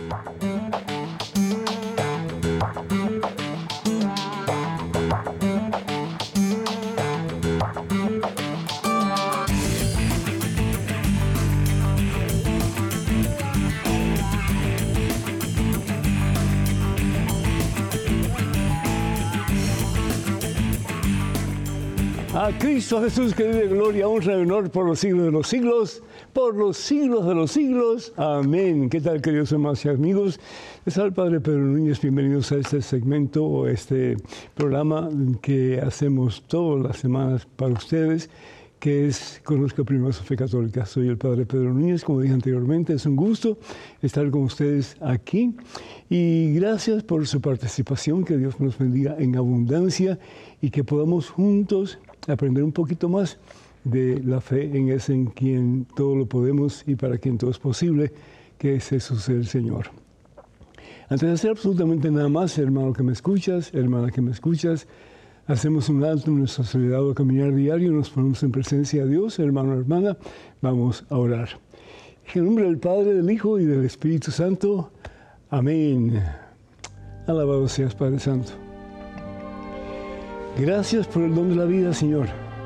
A Cristo Jesús, que vive gloria, honra y honor por los siglos de los siglos, por los siglos de los siglos. Amén. ¿Qué tal, queridos hermanos y amigos? Les habla el Padre Pedro Núñez. Bienvenidos a este segmento o este programa que hacemos todas las semanas para ustedes, que es Conozca Primero su Fe Católica. Soy el Padre Pedro Núñez, como dije anteriormente, es un gusto estar con ustedes aquí. Y gracias por su participación, que Dios nos bendiga en abundancia y que podamos juntos aprender un poquito más de la fe en ese en quien todo lo podemos y para quien todo es posible, que es Jesús el Señor. Antes de hacer absolutamente nada más, hermano que me escuchas, hermana que me escuchas, hacemos un alto en nuestro acelerado caminar diario, nos ponemos en presencia de Dios, hermano, hermana, vamos a orar. En el nombre del Padre, del Hijo y del Espíritu Santo. Amén. Alabado seas, Padre Santo. Gracias por el don de la vida, Señor.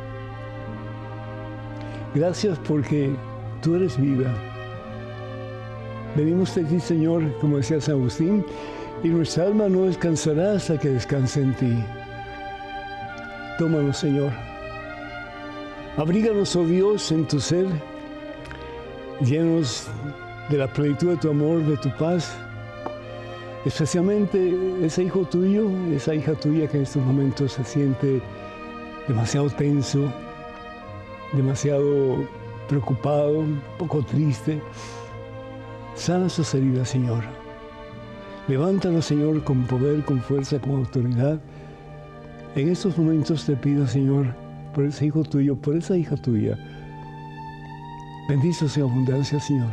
Gracias porque tú eres vida. Venimos de ti, Señor, como decía San Agustín, y nuestra alma no descansará hasta que descanse en ti. Tómanos, Señor. Abríganos, oh Dios, en tu ser, llenos de la plenitud de tu amor, de tu paz, especialmente ese hijo tuyo, esa hija tuya que en estos momentos se siente demasiado tenso, demasiado preocupado, un poco triste. Sana sus heridas, Señor. Levántanos, Señor, con poder, con fuerza, con autoridad. En estos momentos te pido, Señor, por ese hijo tuyo, por esa hija tuya. Bendice en abundancia, Señor.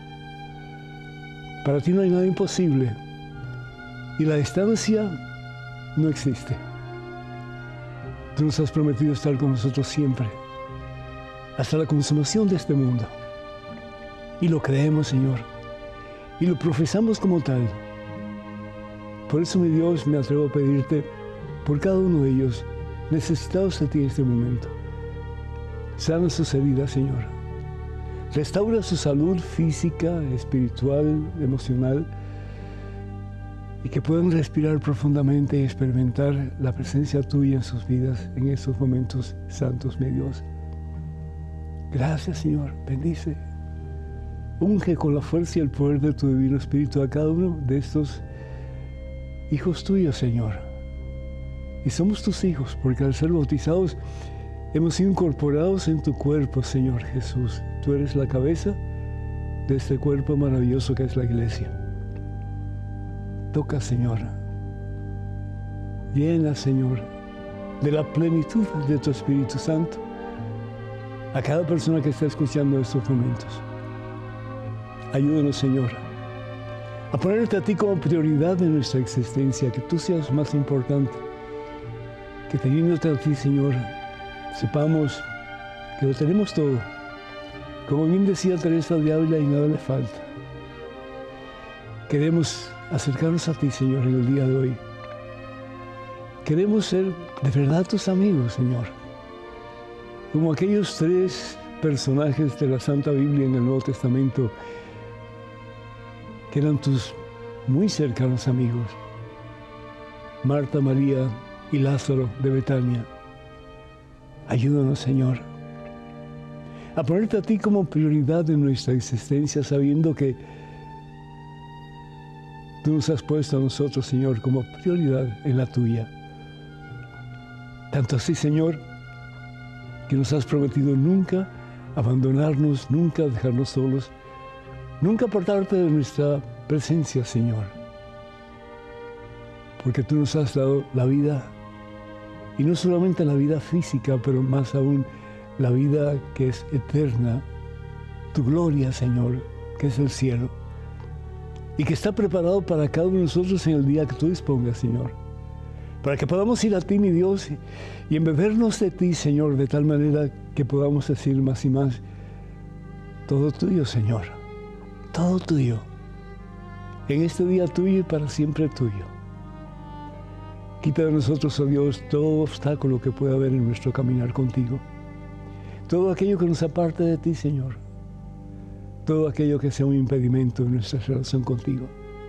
Para ti no hay nada imposible. Y la distancia no existe. Tú nos has prometido estar con nosotros siempre, hasta la consumación de este mundo. Y lo creemos, Señor, y lo profesamos como tal. Por eso, mi Dios, me atrevo a pedirte por cada uno de ellos, necesitados de ti en este momento. Sana sus heridas, Señor. Restaura su salud física, espiritual, emocional, y que puedan respirar profundamente y experimentar la presencia tuya en sus vidas en estos momentos santos, mi Dios. Gracias, Señor. Bendice. Unge con la fuerza y el poder de tu divino Espíritu a cada uno de estos hijos tuyos, Señor. Y somos tus hijos, porque al ser bautizados hemos sido incorporados en tu cuerpo, Señor Jesús. Tú eres la cabeza de este cuerpo maravilloso que es la Iglesia. Toca, Señor. Llena, Señor, de la plenitud de tu Espíritu Santo a cada persona que está escuchando estos momentos. Ayúdanos, Señor, a ponerte a ti como prioridad de nuestra existencia, que tú seas más importante, que teniéndote a ti, Señor, sepamos que lo tenemos todo. Como bien decía Teresa de Ávila, y nada le falta. Queremos acercarnos a ti, Señor, en el día de hoy. Queremos ser de verdad tus amigos, Señor. Como aquellos tres personajes de la Santa Biblia en el Nuevo Testamento, que eran tus muy cercanos amigos. Marta, María y Lázaro de Betania. Ayúdanos, Señor, a ponerte a ti como prioridad de nuestra existencia, sabiendo que tú nos has puesto a nosotros, Señor, como prioridad en la tuya. Tanto así, Señor, que nos has prometido nunca abandonarnos, nunca dejarnos solos, nunca apartarte de nuestra presencia, Señor. Porque tú nos has dado la vida, y no solamente la vida física, pero más aún la vida que es eterna, tu gloria, Señor, que es el cielo, y que está preparado para cada uno de nosotros en el día que tú dispongas, Señor, para que podamos ir a ti, mi Dios, y embebernos de ti, Señor, de tal manera que podamos decir más y más, todo tuyo, Señor, todo tuyo. en este día tuyo y para siempre tuyo. Quita de nosotros, oh Dios, todo obstáculo que pueda haber en nuestro caminar contigo. Todo aquello que nos aparte de ti, Señor. Todo aquello que sea un impedimento en nuestra relación contigo.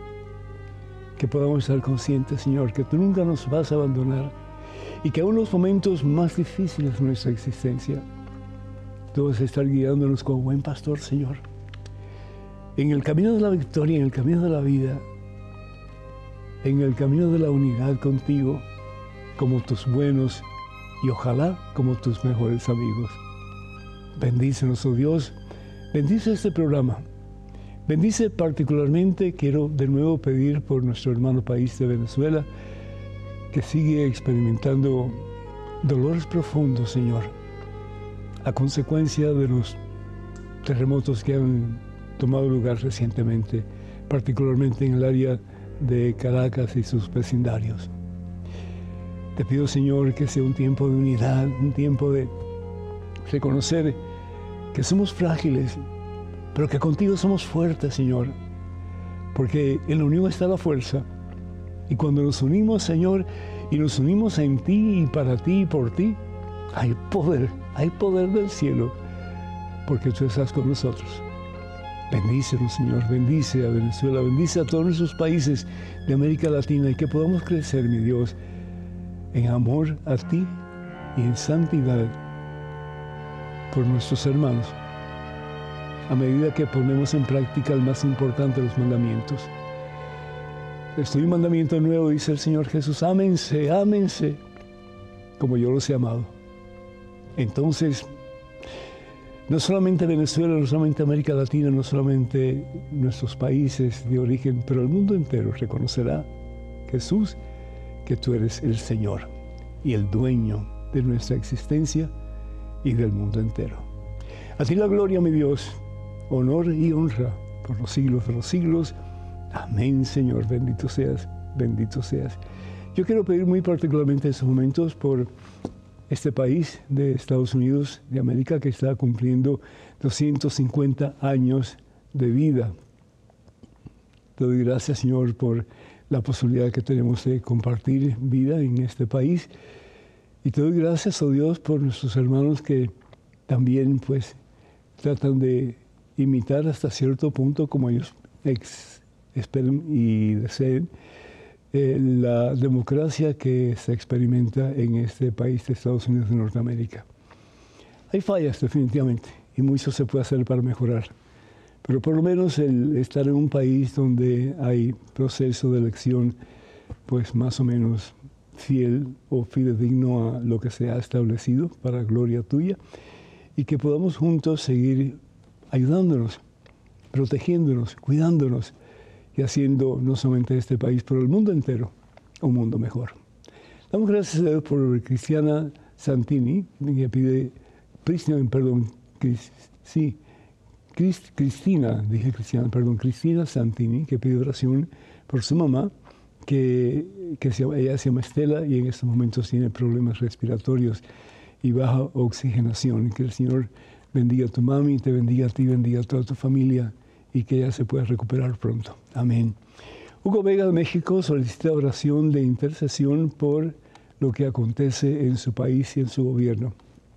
Que podamos estar conscientes, Señor, que tú nunca nos vas a abandonar y que aún en los momentos más difíciles de nuestra existencia, tú vas a estar guiándonos como buen pastor, Señor. En el camino de la victoria, en el camino de la vida, en el camino de la unidad contigo, como tus buenos y ojalá como tus mejores amigos. Bendícenos, oh Dios, bendice este programa. Bendice particularmente, quiero de nuevo pedir por nuestro hermano país de Venezuela, que sigue experimentando dolores profundos, Señor, a consecuencia de los terremotos que han tomado lugar recientemente, particularmente en el área de Caracas y sus vecindarios. Te pido, Señor, que sea un tiempo de unidad, un tiempo de reconocer que somos frágiles, pero que contigo somos fuertes, Señor, porque en la unión está la fuerza. Y cuando nos unimos, Señor, y nos unimos en ti y para ti y por ti, hay poder del cielo, porque tú estás con nosotros. Bendícenos, Señor, bendice a Venezuela, bendice a todos nuestros países de América Latina y que podamos crecer, mi Dios, en amor a ti y en santidad por nuestros hermanos, a medida que ponemos en práctica el más importante de los mandamientos. Estoy un mandamiento nuevo, dice el Señor Jesús, ámense, ámense, como yo los he amado. Entonces, no solamente Venezuela, no solamente América Latina, no solamente nuestros países de origen, pero el mundo entero reconocerá, Jesús, que tú eres el Señor y el dueño de nuestra existencia y del mundo entero. A ti la gloria, mi Dios, honor y honra por los siglos de los siglos. Amén, Señor, bendito seas, bendito seas. Yo quiero pedir muy particularmente en estos momentos por este país de Estados Unidos de América que está cumpliendo 250 años de vida. Te doy gracias, Señor, por la posibilidad que tenemos de compartir vida en este país. Y te doy gracias, oh Dios, por nuestros hermanos que también, pues, tratan de imitar hasta cierto punto, como ellos esperen y deseen, la democracia que se experimenta en este país de Estados Unidos de Norteamérica. Hay fallas definitivamente y mucho se puede hacer para mejorar, pero por lo menos el estar en un país donde hay proceso de elección pues más o menos fiel o fidedigno a lo que se ha establecido para gloria tuya y que podamos juntos seguir ayudándonos, protegiéndonos, cuidándonos y haciendo no solamente este país, pero el mundo entero, un mundo mejor. Damos gracias a Dios por Cristiana Santini, que pide, Cristina Santini, que pide oración por su mamá, ella se llama Estela y en estos momentos tiene problemas respiratorios y baja oxigenación. Que el Señor bendiga a tu mami, te bendiga a ti, bendiga a toda tu familia, y que ella se pueda recuperar pronto. Amén. Hugo Vega de México solicita oración de intercesión por lo que acontece en su país y en su gobierno.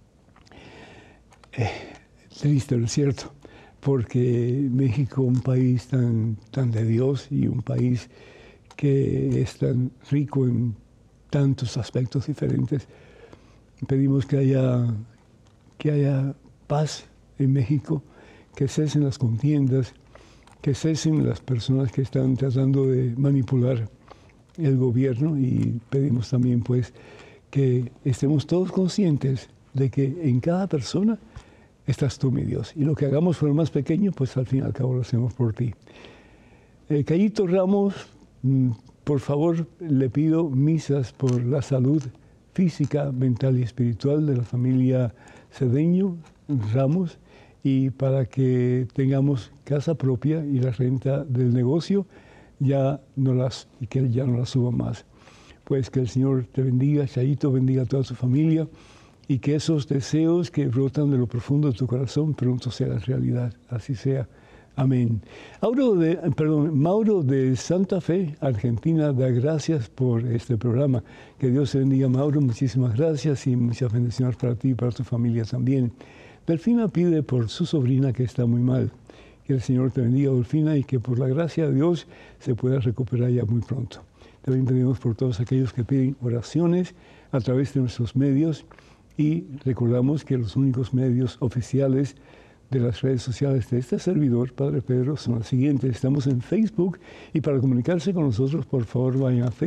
Triste, ¿no es cierto? Porque México, un país tan de Dios y un país que es tan rico en tantos aspectos diferentes, pedimos que haya paz en México, que cesen las contiendas, que cesen las personas que están tratando de manipular el gobierno y pedimos también pues que estemos todos conscientes de que en cada persona estás tú, mi Dios, y lo que hagamos por el más pequeño, pues al fin y al cabo lo hacemos por ti. Cayito Ramos, por favor, le pido misas por la salud física, mental y espiritual de la familia Cedeño Ramos, y para que tengamos casa propia y la renta del negocio y que ya no la suba más. Pues que el Señor te bendiga, Chayito, bendiga a toda su familia y que esos deseos que brotan de lo profundo de tu corazón pronto se hagan realidad. Así sea. Amén. Mauro de Santa Fe, Argentina, da gracias por este programa. Que Dios te bendiga, Mauro. Muchísimas gracias y muchas bendiciones para ti y para tu familia también. Delfina pide por su sobrina que está muy mal. Que el Señor te bendiga, Delfina, y que por la gracia de Dios se pueda recuperar ya muy pronto. También pedimos por todos aquellos que piden oraciones a través de nuestros medios y recordamos que los únicos medios oficiales de las redes sociales de este servidor, Padre Pedro, son las siguientes. Estamos en Facebook y para comunicarse con nosotros, por favor, vayan a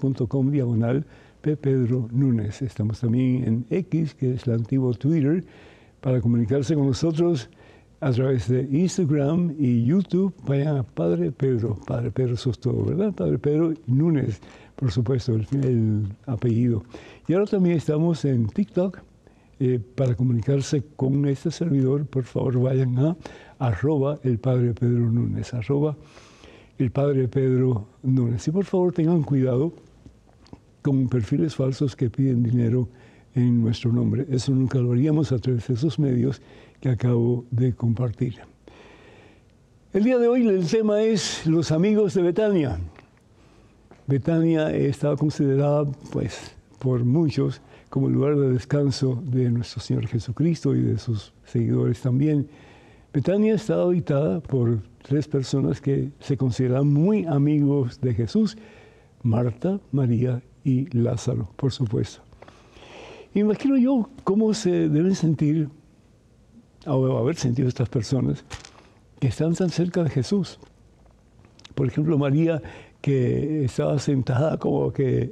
facebook.com/ppedronúñez. Estamos también en X, que es el antiguo Twitter, para comunicarse con nosotros a través de Instagram y YouTube. Vayan a Padre Pedro. Padre Pedro, eso es todo, ¿verdad? Padre Pedro Núñez, por supuesto, el apellido. Y ahora también estamos en TikTok. Para comunicarse con este servidor, por favor, vayan a @elpadrepedronúñez, @elpadrepedronúñez. Y por favor, tengan cuidado con perfiles falsos que piden dinero en nuestro nombre. Eso nunca lo haríamos a través de esos medios que acabo de compartir. El día de hoy el tema es los amigos de Betania. Betania estaba considerada, pues, por muchos como el lugar de descanso de nuestro Señor Jesucristo y de sus seguidores también. Betania está habitada por 3 personas que se consideran muy amigos de Jesús: Marta, María y Lázaro, por supuesto. Imagino yo cómo se deben sentir, o haber sentido estas personas que están tan cerca de Jesús. Por ejemplo, María, que estaba sentada como que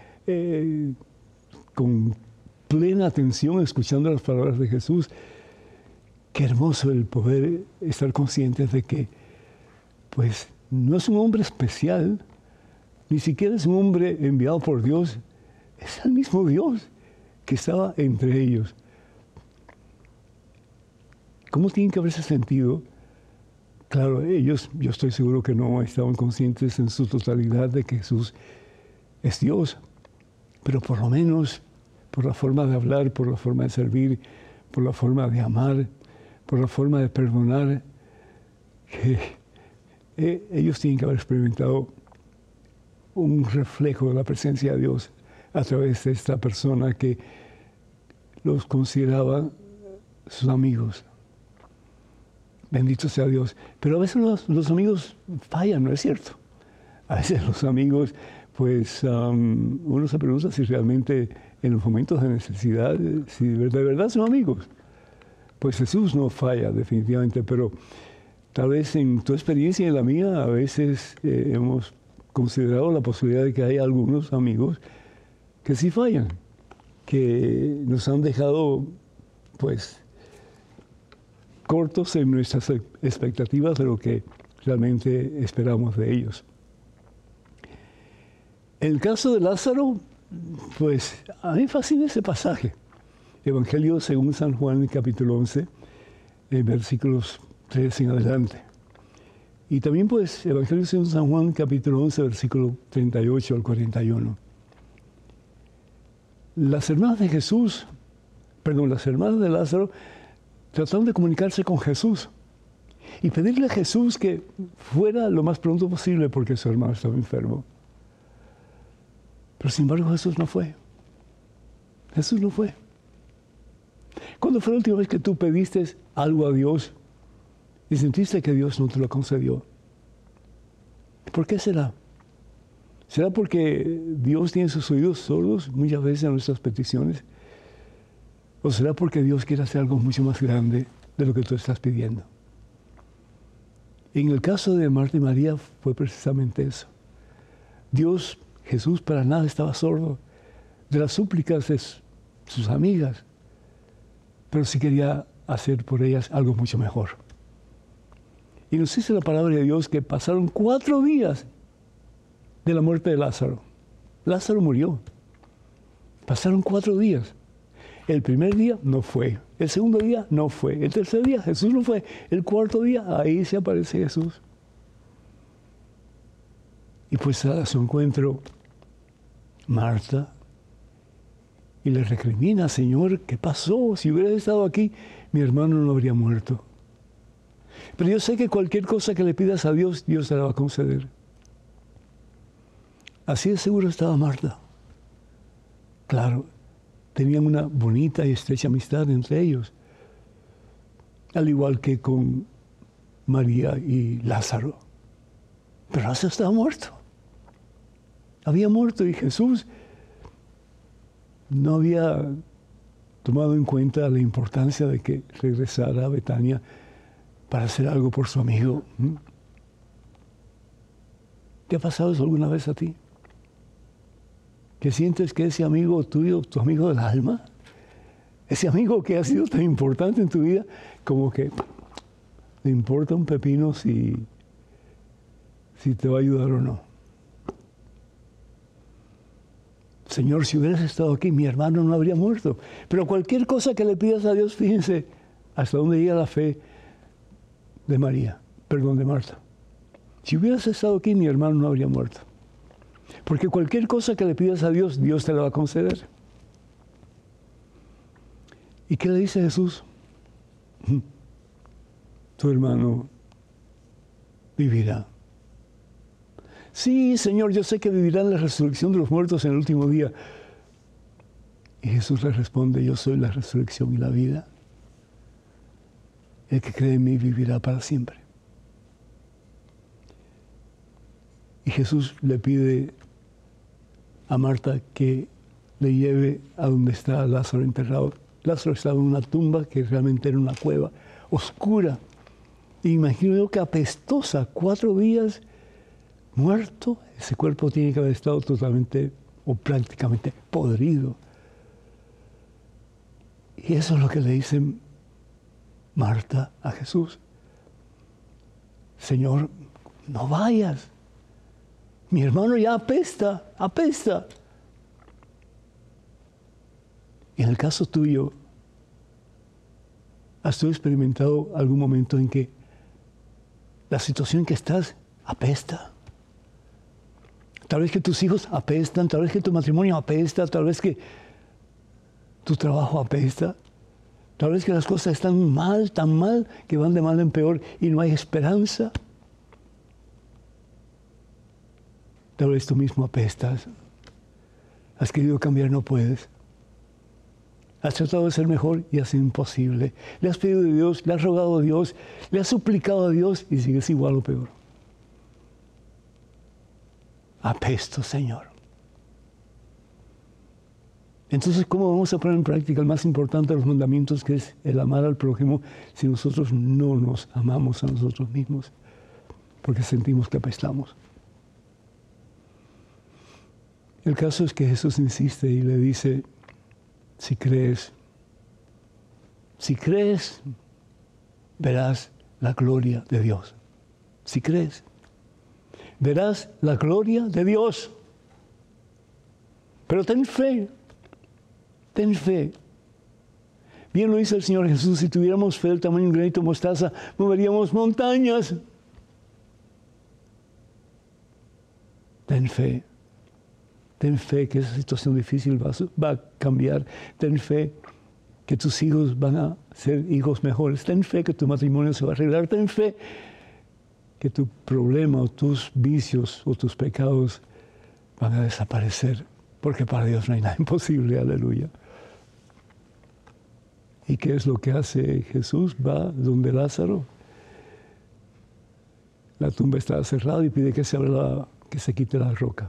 con plena atención escuchando las palabras de Jesús. Qué hermoso el poder estar conscientes de que, pues, no es un hombre especial, ni siquiera es un hombre enviado por Dios, es el mismo Dios que estaba entre ellos. ¿Cómo tienen que haberse sentido? Claro, ellos, yo estoy seguro que no estaban conscientes en su totalidad de que Jesús es Dios, pero por lo menos por la forma de hablar, por la forma de servir, por la forma de amar, por la forma de perdonar, ellos tienen que haber experimentado un reflejo de la presencia de Dios a través de esta persona que los consideraba sus amigos. Bendito sea Dios. Pero a veces los amigos fallan, ¿no es cierto? A veces los amigos, pues, uno se pregunta si realmente en los momentos de necesidad, si de verdad son amigos. Pues Jesús no falla definitivamente, pero tal vez en tu experiencia y en la mía, a veces hemos considerado la posibilidad de que hay algunos amigos que sí fallan, que nos han dejado, pues, cortos en nuestras expectativas de lo que realmente esperamos de ellos. En el caso de Lázaro, pues a mí me fascina ese pasaje. Evangelio según San Juan, capítulo 11, versículos 3 en adelante. Y también, pues, Evangelio según San Juan, capítulo 11, versículo 38 al 41. Las hermanas de Lázaro trataron de comunicarse con Jesús y pedirle a Jesús que fuera lo más pronto posible porque su hermano estaba enfermo. Pero sin embargo Jesús no fue. Jesús no fue. ¿Cuándo fue la última vez que tú pediste algo a Dios y sentiste que Dios no te lo concedió? ¿Por qué será? ¿Será porque Dios tiene sus oídos sordos muchas veces a nuestras peticiones? ¿O será porque Dios quiere hacer algo mucho más grande de lo que tú estás pidiendo? En el caso de Marta y María fue precisamente eso. Jesús para nada estaba sordo de las súplicas de sus amigas, pero sí quería hacer por ellas algo mucho mejor. Y nos dice la palabra de Dios que pasaron 4 días de la muerte de Lázaro. Lázaro murió. Pasaron 4 días. El primer día no fue. El segundo día no fue. El tercer día Jesús no fue. El cuarto día ahí se aparece Jesús. Y pues a su encuentro Marta y le recrimina: Señor, ¿qué pasó? Si hubieras estado aquí, mi hermano no habría muerto. Pero yo sé que cualquier cosa que le pidas a Dios, Dios te la va a conceder. Así de seguro estaba Marta. Claro, tenían una bonita y estrecha amistad entre ellos. Al igual que con María y Lázaro. Pero Lázaro estaba muerto. Había muerto y Jesús no había tomado en cuenta la importancia de que regresara a Betania para hacer algo por su amigo. ¿Te ha pasado eso alguna vez a ti? ¿Que sientes que ese amigo tuyo, tu amigo del alma, ese amigo que ha sido tan importante en tu vida, como que le importa un pepino si te va a ayudar o no? Señor, si hubieras estado aquí, mi hermano no habría muerto. Pero cualquier cosa que le pidas a Dios, fíjense hasta dónde llega la fe de Marta. Si hubieras estado aquí, mi hermano no habría muerto. Porque cualquier cosa que le pidas a Dios, Dios te la va a conceder. ¿Y qué le dice Jesús? Tu hermano vivirá. Sí, Señor, yo sé que vivirá en la resurrección de los muertos en el último día. Y Jesús le responde, yo soy la resurrección y la vida. El que cree en mí vivirá para siempre. Y Jesús le pide a Marta que le lleve a donde está Lázaro enterrado. Lázaro estaba en una tumba que realmente era una cueva oscura. Y imagino yo que apestosa, 4 días muerto. Ese cuerpo tiene que haber estado totalmente o prácticamente podrido. Y eso es lo que le dice Marta a Jesús. Señor, no vayas. Mi hermano ya apesta. Y en el caso tuyo, ¿has tú experimentado algún momento en que la situación en que estás apesta? Tal vez que tus hijos apestan, tal vez que tu matrimonio apesta, tal vez que tu trabajo apesta, tal vez que las cosas están mal, tan mal, que van de mal en peor y no hay esperanza. Tal vez tú mismo apestas. Has querido cambiar, no puedes. Has tratado de ser mejor y ha sido imposible. Le has pedido a Dios, le has rogado a Dios, le has suplicado a Dios y sigues igual o peor. Apesto, Señor. Entonces, ¿cómo vamos a poner en práctica el más importante de los mandamientos, que es el amar al prójimo, si nosotros no nos amamos a nosotros mismos? Porque sentimos que apestamos. El caso es que Jesús insiste y le dice, si crees, verás la gloria de Dios. Si crees, verás la gloria de Dios. Pero ten fe. Bien lo dice el Señor Jesús, si tuviéramos fe del tamaño de un granito de mostaza, moveríamos montañas. Ten fe que esa situación difícil va a cambiar. Ten fe que tus hijos van a ser hijos mejores. Ten fe que tu matrimonio se va a arreglar. Ten fe que tu problema o tus vicios o tus pecados van a desaparecer. Porque para Dios no hay nada imposible. Aleluya. ¿Y qué es lo que hace Jesús? Va donde Lázaro. La tumba está cerrada y pide que se quite la roca.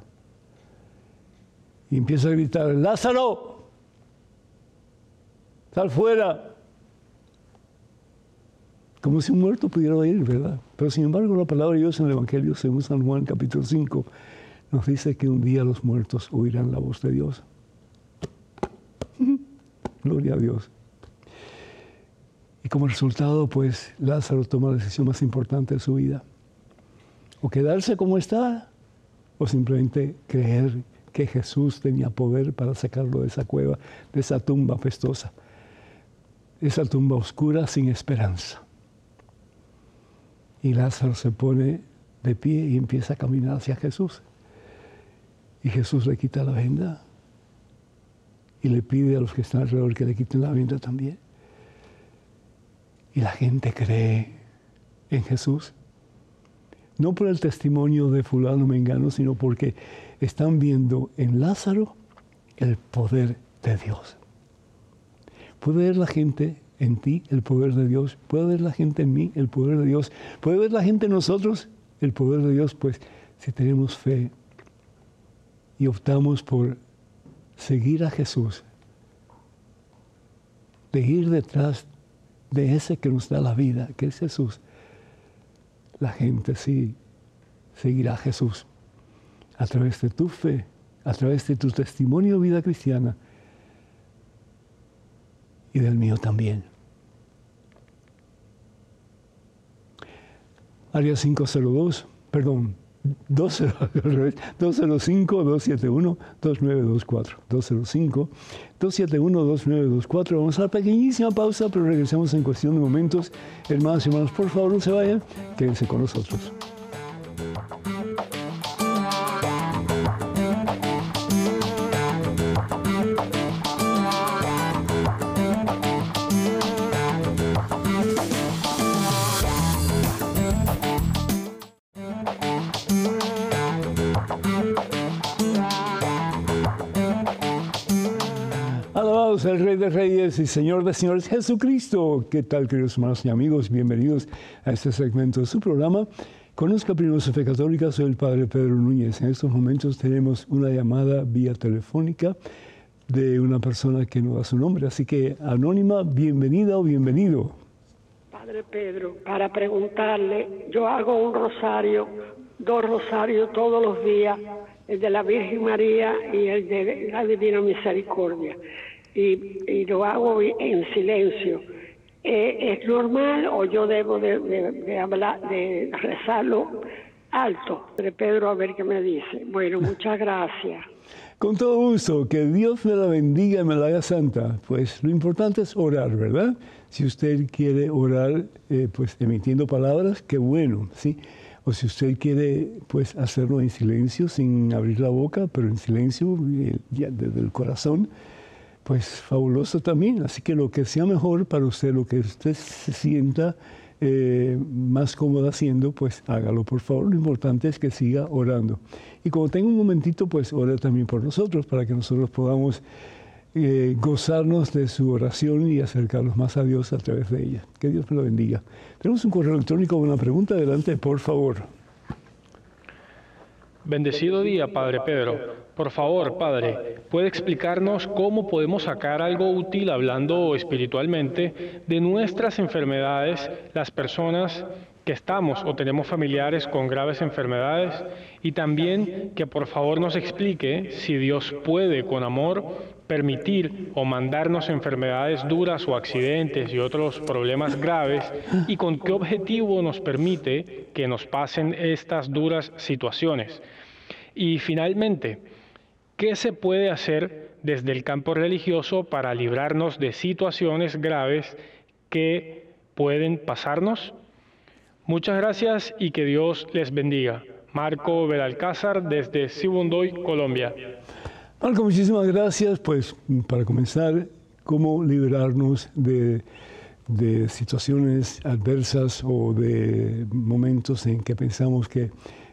Y empieza a gritar, ¡Lázaro! ¡Sal fuera! Como si un muerto pudiera oír, ¿verdad? Pero sin embargo, la palabra de Dios en el Evangelio, según San Juan capítulo 5, nos dice que un día los muertos oirán la voz de Dios. Gloria a Dios. Y como resultado, pues, Lázaro toma la decisión más importante de su vida. O quedarse como está, o simplemente creer que Jesús tenía poder para sacarlo de esa cueva, de esa tumba apestosa, esa tumba oscura sin esperanza. Y Lázaro se pone de pie y empieza a caminar hacia Jesús. Y Jesús le quita la venda y le pide a los que están alrededor que le quiten la venda también. Y la gente cree en Jesús. No por el testimonio de fulano mengano, sino porque están viendo en Lázaro el poder de Dios. ¿Puede ver la gente en ti el poder de Dios? ¿Puede ver la gente en mí el poder de Dios? ¿Puede ver la gente en nosotros el poder de Dios? Pues si tenemos fe y optamos por seguir a Jesús, de ir detrás de ese que nos da la vida, que es Jesús, la gente sí seguirá a Jesús a través de tu fe, a través de tu testimonio de vida cristiana y del mío también. Área 502, perdón, 205-271-2924. 205-271-2924. Vamos a una pequeñísima pausa, pero regresamos en cuestión de momentos. Hermanos y hermanos, por favor, no se vayan, quédense con nosotros. El Rey de Reyes y Señor de Señores, Jesucristo. ¿Qué tal, queridos hermanos y amigos? Bienvenidos a este segmento de su programa. Conozca primero su fe católica. Soy el Padre Pedro Núñez. En estos momentos tenemos una llamada vía telefónica de una persona que no da su nombre. Así que, anónima, bienvenida o bienvenido. Padre Pedro, para preguntarle, yo hago un rosario, 2 rosarios todos los días, el de la Virgen María y el de la Divina Misericordia. Y lo hago en silencio. ¿Es normal o yo debo de hablar, de rezarlo alto? Pedro, a ver qué me dice. Bueno, muchas gracias. Con todo gusto, que Dios me la bendiga y me la haga santa. Pues lo importante es orar, ¿verdad? Si usted quiere orar, pues emitiendo palabras, qué bueno, ¿sí? O si usted quiere, pues hacerlo en silencio, sin abrir la boca, pero en silencio, ya desde el corazón, pues fabuloso también. Así que lo que sea mejor para usted, lo que usted se sienta más cómodo haciendo, pues hágalo, por favor. Lo importante es que siga orando. Y como tenga un momentito, pues ore también por nosotros, para que nosotros podamos gozarnos de su oración y acercarnos más a Dios a través de ella. Que Dios me lo bendiga. Tenemos un correo electrónico con una pregunta. Adelante, por favor. Bendecido día, Padre Pedro. Por favor, Padre, ¿puede explicarnos cómo podemos sacar algo útil, hablando espiritualmente, de nuestras enfermedades, las personas que estamos o tenemos familiares con graves enfermedades? Y también que por favor nos explique si Dios puede, con amor, permitir o mandarnos enfermedades duras o accidentes y otros problemas graves, y con qué objetivo nos permite que nos pasen estas duras situaciones. Y finalmente, ¿qué se puede hacer desde el campo religioso para librarnos de situaciones graves que pueden pasarnos? Muchas gracias y que Dios les bendiga. Marco Belalcázar, desde Sibundoy, Colombia. Marco, muchísimas gracias. Pues para comenzar, ¿cómo librarnos de situaciones adversas o de momentos en que pensamos que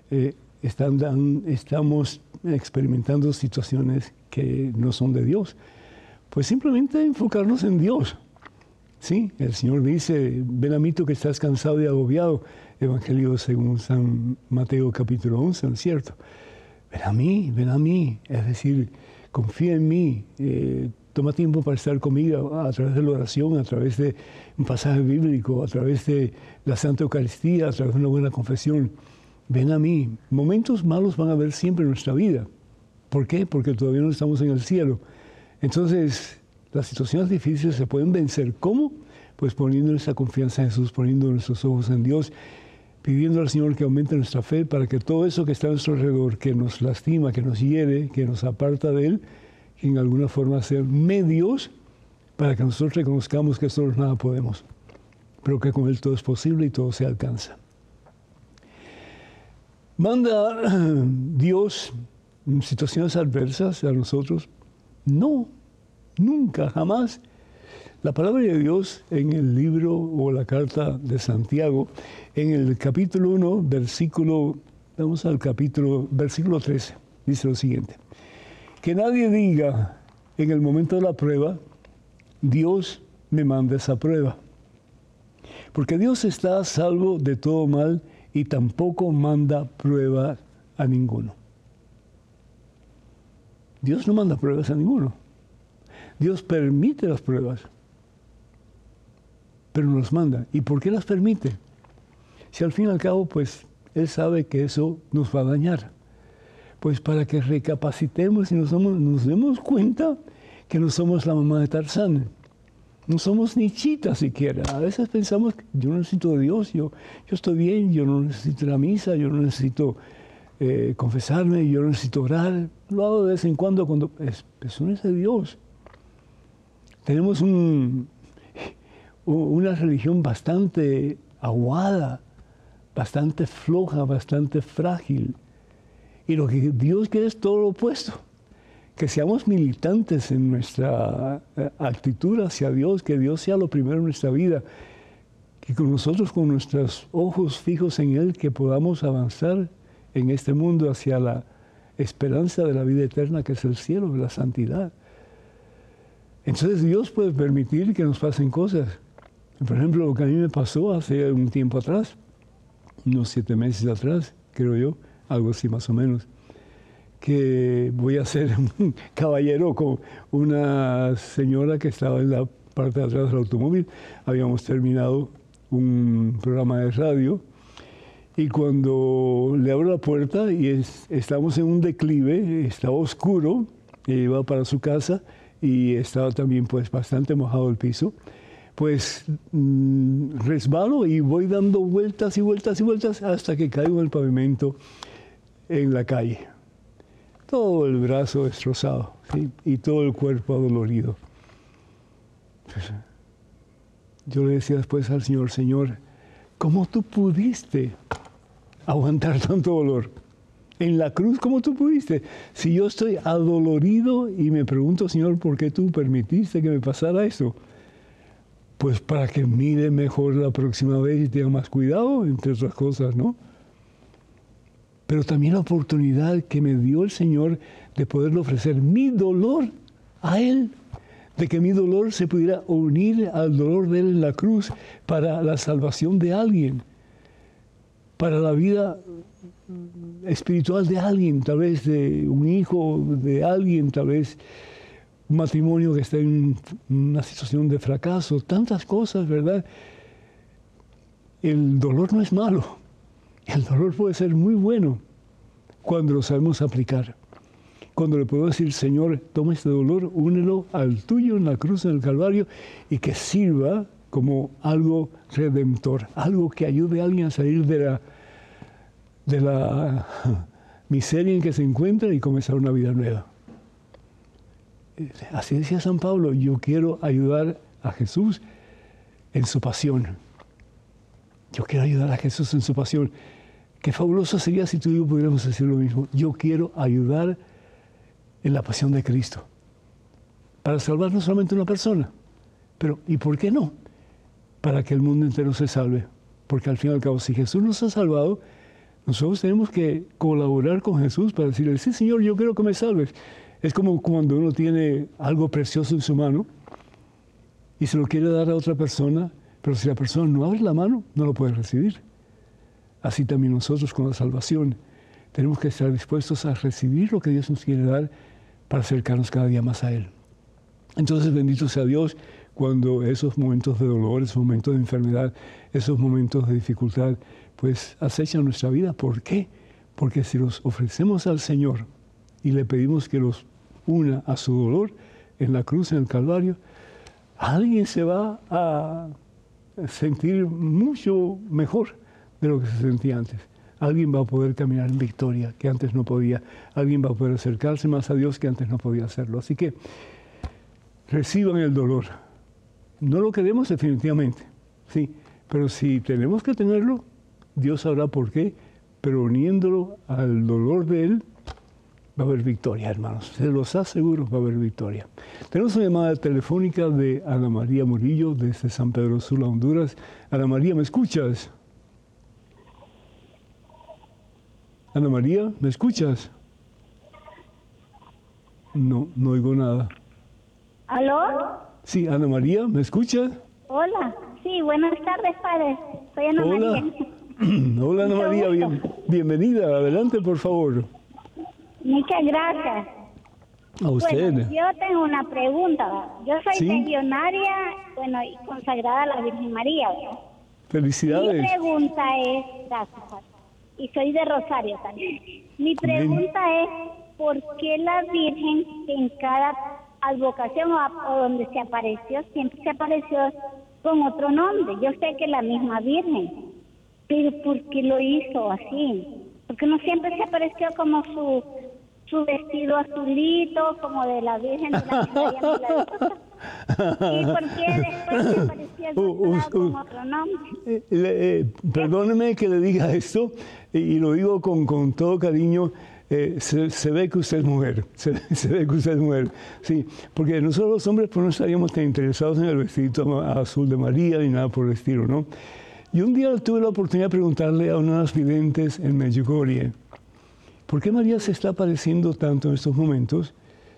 estamos experimentando situaciones que no son de Dios? Pues simplemente enfocarnos en Dios. Sí, el Señor dice, ven a mí tú que estás cansado y agobiado. Evangelio según San Mateo capítulo 11, ¿no es cierto? Ven a mí, es decir, confía en mí, toma tiempo para estar conmigo a través de la oración, a través de un pasaje bíblico, a través de la Santa Eucaristía, a través de una buena confesión. Ven a mí. Momentos malos van a haber siempre en nuestra vida. ¿Por qué? Porque todavía no estamos en el cielo. Entonces, las situaciones difíciles se pueden vencer. ¿Cómo? Pues poniendo nuestra confianza en Jesús, poniendo nuestros ojos en Dios, pidiendo al Señor que aumente nuestra fe para que todo eso que está a nuestro alrededor, que nos lastima, que nos hiere, que nos aparta de Él, que en alguna forma sean medios para que nosotros reconozcamos que nosotros nada podemos, pero que con Él todo es posible y todo se alcanza. ¿Manda Dios situaciones adversas a nosotros? No, nunca, jamás. La palabra de Dios en el libro o la carta de Santiago, en el capítulo 1, versículo 13, dice lo siguiente: que nadie diga en el momento de la prueba, Dios me manda esa prueba. Porque Dios está a salvo de todo mal y tampoco manda prueba a ninguno. Dios no manda pruebas a ninguno. Dios permite las pruebas, pero no las manda. ¿Y por qué las permite? Si al fin y al cabo, pues, Él sabe que eso nos va a dañar. Pues para que recapacitemos y nos demos cuenta que no somos la mamá de Tarzán. No somos ni Chita siquiera. A veces pensamos que yo no necesito de Dios, yo estoy bien, yo no necesito la misa, yo no necesito confesarme, yo no necesito orar. Lo hago de vez en cuando eso no es de Dios. Tenemos una religión bastante aguada, bastante floja, bastante frágil. Y lo que Dios quiere es todo lo opuesto. Que seamos militantes en nuestra actitud hacia Dios, que Dios sea lo primero en nuestra vida, que con nosotros, con nuestros ojos fijos en Él, que podamos avanzar en este mundo hacia la esperanza de la vida eterna, que es el cielo, de la santidad. Entonces Dios puede permitir que nos pasen cosas. Por ejemplo, lo que a mí me pasó hace un tiempo atrás, unos 7 meses atrás, creo yo, algo así más o menos, que voy a ser un caballero con una señora que estaba en la parte de atrás del automóvil. Habíamos terminado un programa de radio y cuando le abro la puerta y estamos en un declive, estaba oscuro, iba para su casa y estaba también pues bastante mojado el piso, pues resbalo y voy dando vueltas y vueltas y vueltas hasta que caigo en el pavimento en la calle. Todo el brazo destrozado, ¿sí? Y todo el cuerpo adolorido. Pues, yo le decía después al Señor, Señor, ¿cómo tú pudiste aguantar tanto dolor? En la cruz, ¿cómo tú pudiste? Si yo estoy adolorido y me pregunto, Señor, ¿por qué tú permitiste que me pasara eso? Pues para que mire mejor la próxima vez y tenga más cuidado, entre otras cosas, ¿no? Pero también la oportunidad que me dio el Señor de poderle ofrecer mi dolor a Él, de que mi dolor se pudiera unir al dolor de Él en la cruz para la salvación de alguien, para la vida espiritual de alguien, tal vez de un hijo de alguien, tal vez un matrimonio que está en una situación de fracaso, tantas cosas, ¿verdad? El dolor no es malo. El dolor puede ser muy bueno cuando lo sabemos aplicar. Cuando le puedo decir, Señor, toma este dolor, únelo al tuyo en la cruz, en el Calvario, y que sirva como algo redentor, algo que ayude a alguien a salir de la miseria en que se encuentra y comenzar una vida nueva. Así decía San Pablo, yo quiero ayudar a Jesús en su pasión. Yo quiero ayudar a Jesús en su pasión. Qué fabuloso sería si tú y yo pudiéramos decir lo mismo. Yo quiero ayudar en la pasión de Cristo. Para salvar no solamente una persona, pero ¿y por qué no? Para que el mundo entero se salve. Porque al fin y al cabo, si Jesús nos ha salvado, nosotros tenemos que colaborar con Jesús para decirle, sí, Señor, yo quiero que me salves. Es como cuando uno tiene algo precioso en su mano y se lo quiere dar a otra persona, pero si la persona no abre la mano, no lo puede recibir. Así también nosotros con la salvación tenemos que estar dispuestos a recibir lo que Dios nos quiere dar para acercarnos cada día más a Él. Entonces, bendito sea Dios cuando esos momentos de dolor, esos momentos de enfermedad, esos momentos de dificultad, pues acechan nuestra vida. ¿Por qué? Porque si los ofrecemos al Señor y le pedimos que los una a su dolor en la cruz, en el Calvario, alguien se va a sentir mucho mejor de lo que se sentía antes. Alguien va a poder caminar en victoria que antes no podía. Alguien va a poder acercarse más a Dios que antes no podía hacerlo. Así que reciban el dolor. No lo queremos definitivamente, sí, pero si tenemos que tenerlo, Dios sabrá por qué, pero uniéndolo al dolor de Él, Va a haber victoria, hermanos. Se los aseguro, va a haber victoria. Tenemos una llamada telefónica de Ana María Murillo desde San Pedro Sula, Honduras. Ana María, ¿me escuchas? Ana María, ¿me escuchas? No oigo nada. ¿Aló? Sí, Ana María, ¿me escuchas? Hola. Sí, buenas tardes, padre. Soy Ana Hola. María. Hola, Ana María. Bienvenida. Adelante, por favor. Muchas gracias. A usted. Bueno, yo tengo una pregunta. Yo soy ¿Sí? legionaria, y consagrada a la Virgen María, ¿verdad? Felicidades. Mi pregunta es, gracias, padre, y soy de Rosario también. Mi pregunta es, ¿por qué la Virgen en cada advocación o donde se apareció, siempre se apareció con otro nombre? Yo sé que la misma Virgen, pero ¿por qué lo hizo así? Porque no siempre se apareció como su vestido azulito, como de la Virgen de la Milagrosa. ¿Y por qué después se apareció con otro nombre? Perdóneme que le diga esto, y lo digo con todo cariño. Se ve que usted es mujer, se ve que usted es mujer, sí, porque nosotros los hombres pues no estaríamos tan interesados en el vestido azul de María ni nada por el estilo, ¿no? Y un día tuve la oportunidad de preguntarle a unas videntes en Medjugorje, ¿por qué María se está apareciendo tanto en estos momentos?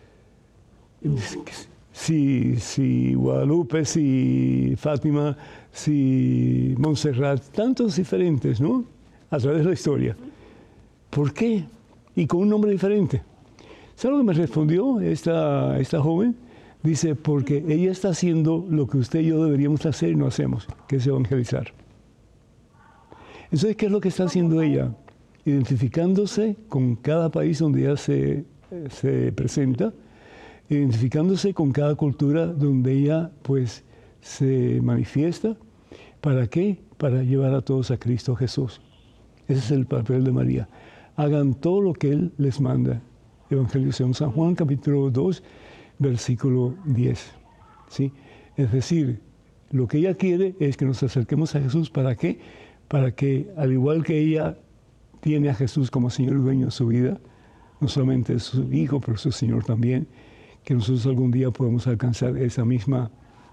Si Guadalupe, si Fátima, si Montserrat, tantos diferentes, ¿no? A través de la historia. ¿Por qué? Y con un nombre diferente. ¿Sabe lo que me respondió esta joven? Dice, porque ella está haciendo lo que usted y yo deberíamos hacer y no hacemos, que es evangelizar. Entonces, ¿qué es lo que está haciendo ella? Identificándose con cada país donde ella se presenta, identificándose con cada cultura donde ella pues se manifiesta. ¿Para qué? Para llevar a todos a Cristo Jesús. Ese es el papel de María. Hagan todo lo que Él les manda. Evangelización San Juan, capítulo 2, versículo 10. ¿Sí? Es decir, lo que ella quiere es que nos acerquemos a Jesús. ¿Para qué? Para que, al igual que ella tiene a Jesús como Señor y dueño de su vida, no solamente es su Hijo, pero su Señor también, que nosotros algún día podamos alcanzar esa misma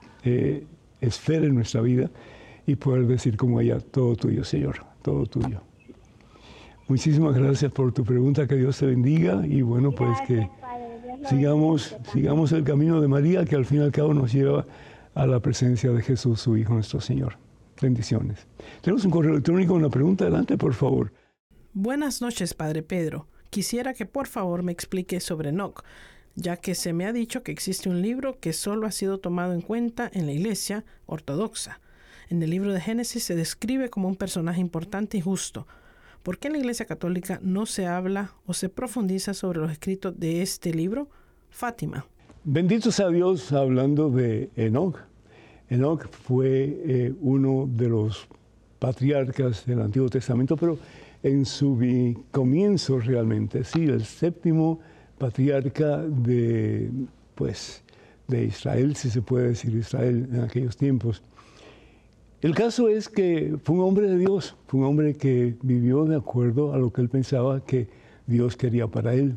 esfera en nuestra vida y poder decir como ella, todo tuyo, Señor, todo tuyo. Muchísimas gracias por tu pregunta, que Dios te bendiga y bueno, pues que sigamos el camino de María, que al fin y al cabo nos lleva a la presencia de Jesús, su Hijo, nuestro Señor. Bendiciones. Tenemos un correo electrónico, una pregunta, adelante, por favor. Buenas noches, Padre Pedro. Quisiera que por favor me explique sobre Enoc, ya que se me ha dicho que existe un libro que solo ha sido tomado en cuenta en la Iglesia Ortodoxa. En el libro de Génesis se describe como un personaje importante y justo. ¿Por qué en la Iglesia Católica no se habla o se profundiza sobre los escritos de este libro? Fátima. Bendito sea Dios, hablando de Enoc. Enoc fue uno de los patriarcas del Antiguo Testamento, pero en su comienzo realmente, sí, el séptimo patriarca de Israel, si se puede decir Israel en aquellos tiempos. El caso es que fue un hombre de Dios, fue un hombre que vivió de acuerdo a lo que él pensaba que Dios quería para él.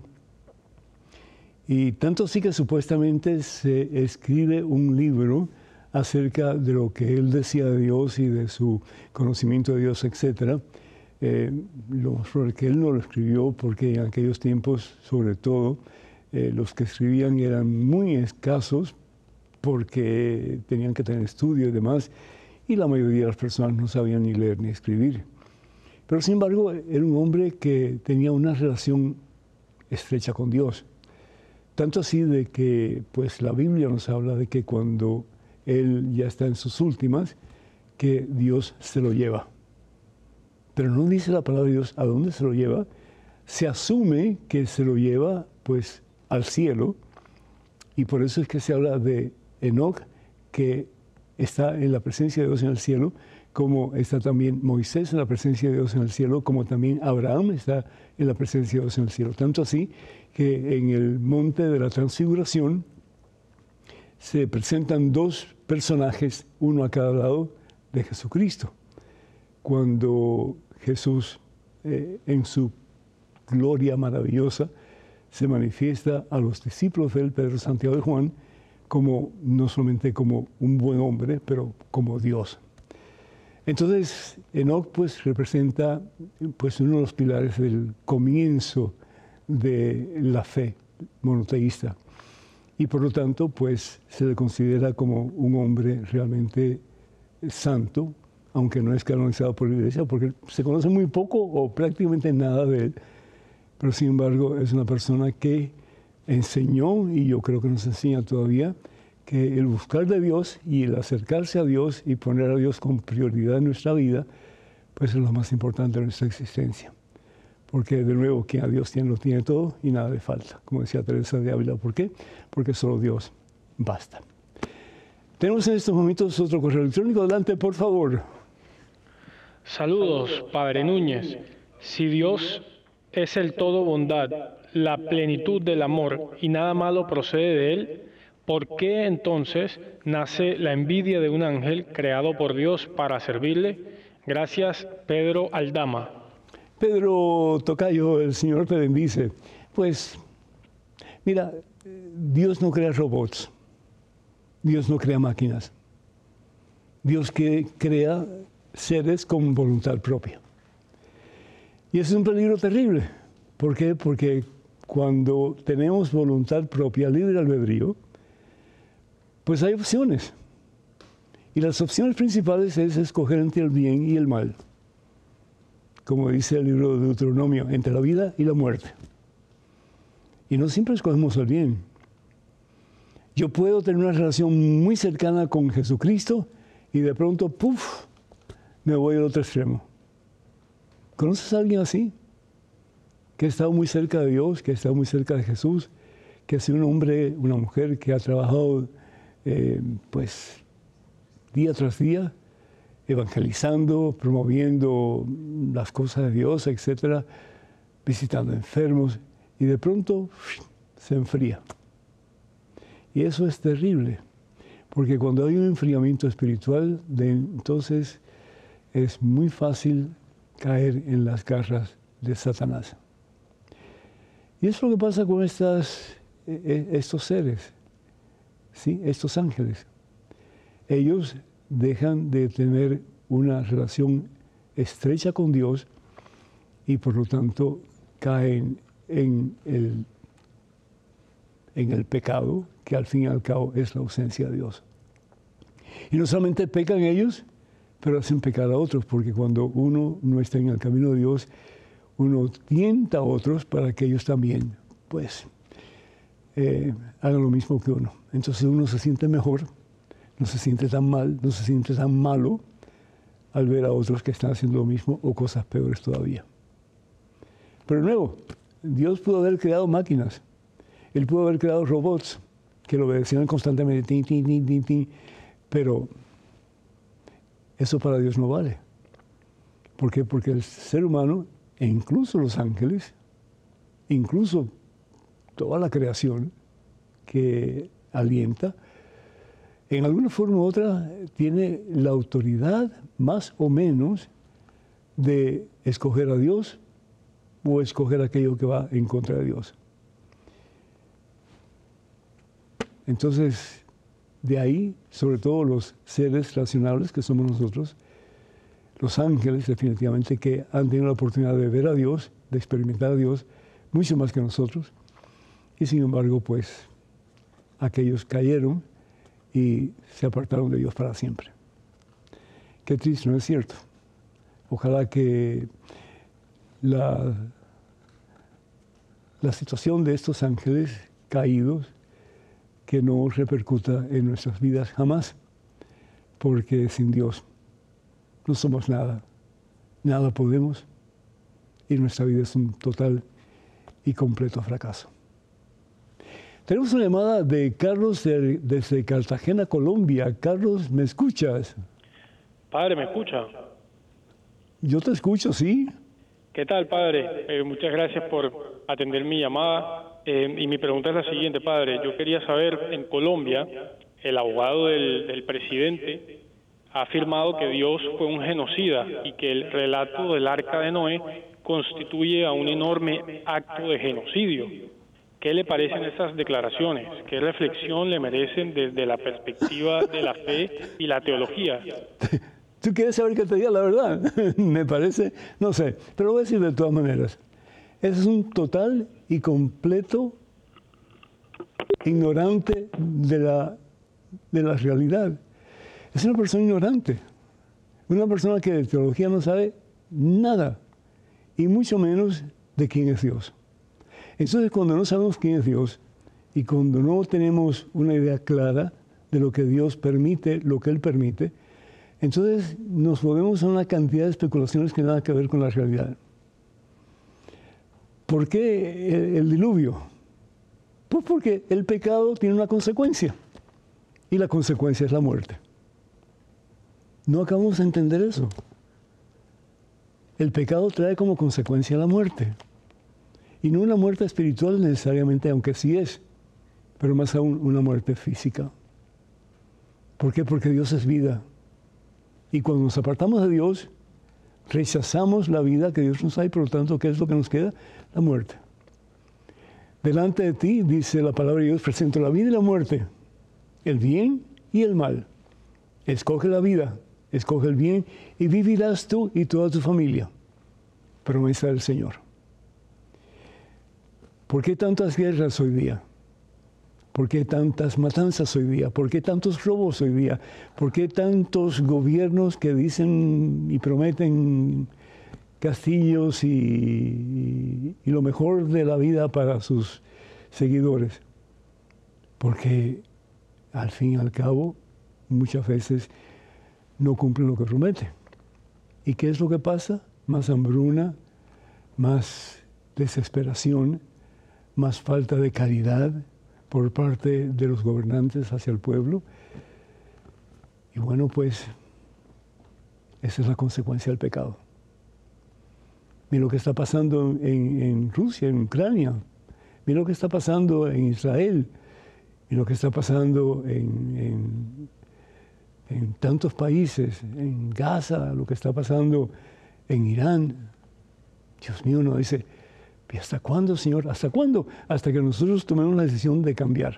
Y tanto así que supuestamente se escribe un libro acerca de lo que él decía de Dios y de su conocimiento de Dios, etc. Que él no lo escribió porque en aquellos tiempos, sobre todo, los que escribían eran muy escasos porque tenían que tener estudio y demás, y la mayoría de las personas no sabían ni leer ni escribir. Pero sin embargo, era un hombre que tenía una relación estrecha con Dios. Tanto así de que pues, la Biblia nos habla de que cuando él ya está en sus últimas, que Dios se lo lleva. Pero no dice la palabra de Dios a dónde se lo lleva. Se asume que se lo lleva pues al cielo, y por eso es que se habla de Enoc, que está en la presencia de Dios en el cielo, como está también Moisés en la presencia de Dios en el cielo, como también Abraham está en la presencia de Dios en el cielo. Tanto así que en el monte de la transfiguración se presentan dos personajes, uno a cada lado de Jesucristo. Cuando Jesús, en su gloria maravillosa, se manifiesta a los discípulos de él, Pedro, Santiago y Juan, como no solamente como un buen hombre, pero como Dios. Entonces, Enoc pues representa pues uno de los pilares del comienzo de la fe monoteísta. Y por lo tanto, pues se le considera como un hombre realmente santo, aunque no es canonizado por la Iglesia, porque se conoce muy poco o prácticamente nada de él. Pero sin embargo, es una persona que enseñó, y yo creo que nos enseña todavía, que el buscar de Dios y el acercarse a Dios y poner a Dios con prioridad en nuestra vida, pues es lo más importante de nuestra existencia. Porque de nuevo, quien a Dios lo tiene todo y nada le falta. Como decía Teresa de Ávila, ¿por qué? Porque solo Dios basta. Tenemos en estos momentos otro correo electrónico. Adelante, por favor. Saludos, Padre Núñez. Si Dios es el todo bondad, la plenitud del amor y nada malo procede de él, ¿por qué entonces nace la envidia de un ángel creado por Dios para servirle? Gracias, Pedro Aldama. Pedro Tocayo, el Señor te bendice. Pues, mira, Dios no crea robots. Dios no crea máquinas. Dios que crea seres con voluntad propia. Y eso es un peligro terrible. ¿Por qué? Porque cuando tenemos voluntad propia, libre albedrío, pues hay opciones. Y las opciones principales es escoger entre el bien y el mal. Como dice el libro de Deuteronomio, entre la vida y la muerte. Y no siempre escogemos el bien. Yo puedo tener una relación muy cercana con Jesucristo y de pronto, ¡puf!, me voy al otro extremo. ¿Conoces a alguien así? Que ha estado muy cerca de Dios, que ha estado muy cerca de Jesús, que ha sido un hombre, una mujer que ha trabajado pues día tras día, evangelizando, promoviendo las cosas de Dios, etcétera, visitando enfermos, y de pronto se enfría. Y eso es terrible, porque cuando hay un enfriamiento espiritual, entonces es muy fácil caer en las garras de Satanás. Y eso es lo que pasa con estos seres, ¿sí? Estos ángeles. Ellos dejan de tener una relación estrecha con Dios y por lo tanto caen en el pecado, que al fin y al cabo es la ausencia de Dios. Y no solamente pecan ellos, pero hacen pecar a otros, porque cuando uno no está en el camino de Dios, uno tienta a otros para que ellos también, pues, hagan lo mismo que uno. Entonces uno se siente mejor, no se siente tan mal, no se siente tan malo al ver a otros que están haciendo lo mismo o cosas peores todavía. Pero de nuevo, Dios pudo haber creado máquinas, Él pudo haber creado robots que lo obedecían constantemente, tin, tin, tin, tin, tin, pero eso para Dios no vale. ¿Por qué? Porque el ser humano, e incluso los ángeles, incluso toda la creación que alienta, en alguna forma u otra tiene la autoridad más o menos de escoger a Dios o escoger aquello que va en contra de Dios. Entonces, de ahí, sobre todo los seres racionales que somos nosotros, los ángeles definitivamente que han tenido la oportunidad de ver a Dios, de experimentar a Dios, mucho más que nosotros, y sin embargo, pues, aquellos cayeron y se apartaron de Dios para siempre. Qué triste, ¿no es cierto? Ojalá que la situación de estos ángeles caídos que no repercuta en nuestras vidas jamás, porque sin Dios no somos nada, nada podemos, y nuestra vida es un total y completo fracaso. Tenemos una llamada de Carlos desde Cartagena, Colombia. Carlos, ¿me escuchas? Padre, ¿me escucha? Yo te escucho, sí. ¿Qué tal, padre? Muchas gracias por atender mi llamada. Y mi pregunta es la siguiente, padre. Yo quería saber, en Colombia, el abogado del presidente ha afirmado que Dios fue un genocida y que el relato del Arca de Noé constituye a un enorme acto de genocidio. ¿Qué le parecen estas declaraciones? ¿Qué reflexión le merecen desde la perspectiva de la fe y la teología? ¿Tú quieres saber que te diga la verdad? Me parece, no sé, pero lo voy a decir de todas maneras. Es un total y completo ignorante de la realidad. Es una persona ignorante, una persona que de teología no sabe nada, y mucho menos de quién es Dios. Entonces, cuando no sabemos quién es Dios y cuando no tenemos una idea clara de lo que Dios permite, lo que Él permite, entonces nos movemos a una cantidad de especulaciones que nada que ver con la realidad. ¿Por qué el diluvio? Pues porque el pecado tiene una consecuencia, y la consecuencia es la muerte. No acabamos de entender eso. El pecado trae como consecuencia la muerte. Y no una muerte espiritual necesariamente, aunque sí es, pero más aún una muerte física. ¿Por qué? Porque Dios es vida. Y cuando nos apartamos de Dios, rechazamos la vida que Dios nos da, y por lo tanto, ¿qué es lo que nos queda? La muerte. Delante de ti, dice la palabra de Dios, presento la vida y la muerte, el bien y el mal. Escoge la vida, escoge el bien, y vivirás tú y toda tu familia. Promesa del Señor. ¿Por qué tantas guerras hoy día? ¿Por qué tantas matanzas hoy día? ¿Por qué tantos robos hoy día? ¿Por qué tantos gobiernos que dicen y prometen castillos y lo mejor de la vida para sus seguidores? Porque al fin y al cabo, muchas veces no cumplen lo que prometen. ¿Y qué es lo que pasa? Más hambruna, más desesperación, más falta de caridad por parte de los gobernantes hacia el pueblo. Y bueno, pues esa es la consecuencia del pecado. Mira lo que está pasando en Rusia, en Ucrania. Mira lo que está pasando en Israel. Mira lo que está pasando en tantos países, en Gaza, lo que está pasando en Irán. Dios mío, uno dice, ¿y hasta cuándo, Señor? ¿Hasta cuándo? Hasta que nosotros tomemos la decisión de cambiar.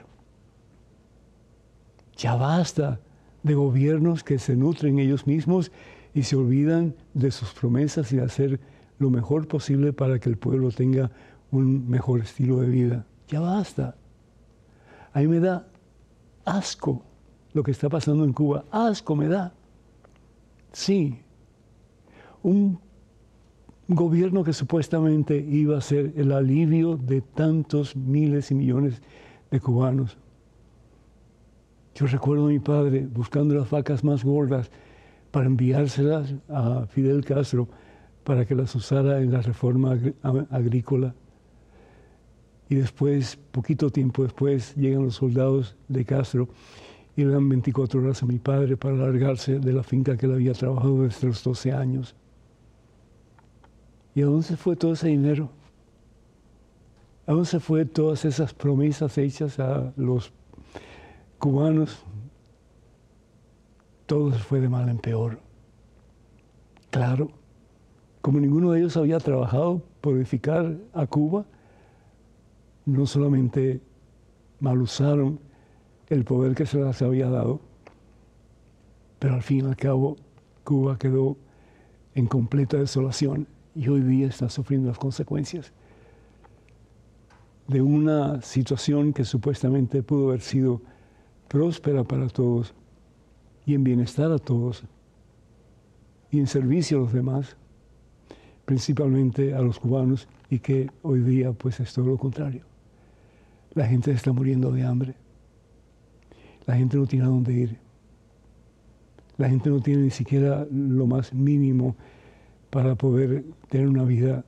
Ya basta de gobiernos que se nutren ellos mismos y se olvidan de sus promesas y de hacer lo mejor posible para que el pueblo tenga un mejor estilo de vida. Ya basta. A mí me da asco lo que está pasando en Cuba. Asco me da. Sí. Un gobierno que supuestamente iba a ser el alivio de tantos miles y millones de cubanos. Yo recuerdo a mi padre buscando las vacas más gordas para enviárselas a Fidel Castro para que las usara en la reforma agrícola. Y después, poquito tiempo después, llegan los soldados de Castro y le dan 24 horas a mi padre para largarse de la finca que él había trabajado desde los 12 años. ¿Y a dónde se fue todo ese dinero? ¿A dónde se fue todas esas promesas hechas a los cubanos? Todo se fue de mal en peor. Claro, como ninguno de ellos había trabajado por edificar a Cuba, no solamente mal usaron el poder que se les había dado, pero al fin y al cabo Cuba quedó en completa desolación y hoy día está sufriendo las consecuencias de una situación que supuestamente pudo haber sido próspera para todos y en bienestar a todos y en servicio a los demás, principalmente a los cubanos, y que hoy día pues es todo lo contrario. La gente está muriendo de hambre. La gente no tiene a dónde ir. La gente no tiene ni siquiera lo más mínimo para poder tener una vida